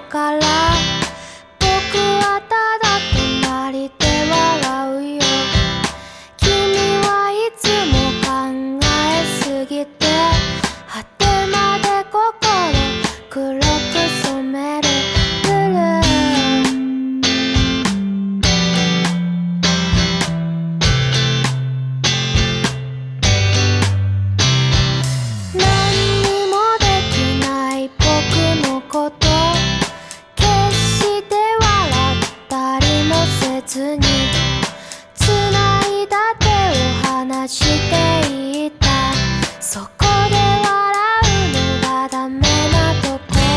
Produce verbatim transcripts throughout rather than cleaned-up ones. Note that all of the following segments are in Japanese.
から僕はただ隣で笑うよ。君はいつも考えすぎて果てまで心黒く染めるブルー。何にもできない僕のこと決して笑ったりもせずに繋いだ手を離していた。そこで笑うのがダメなところ。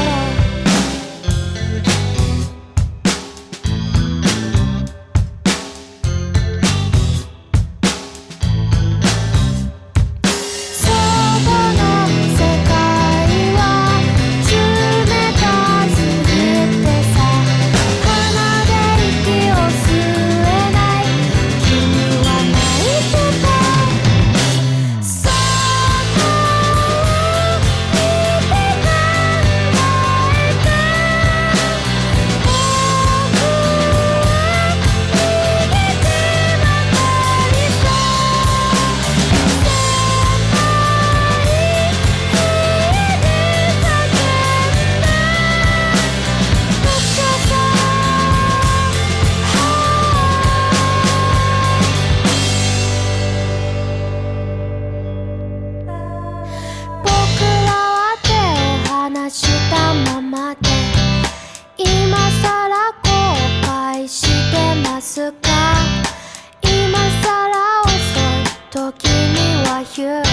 そこの世界は冷たすぎてさ、鼻で息を吸えない。君は泣いてた。そこを見て考えた。僕は逃げてばかりさ。狭い部屋で叫んだ深さ。僕らは手を離したままで今さら後悔してますか。今さら遅い時には言う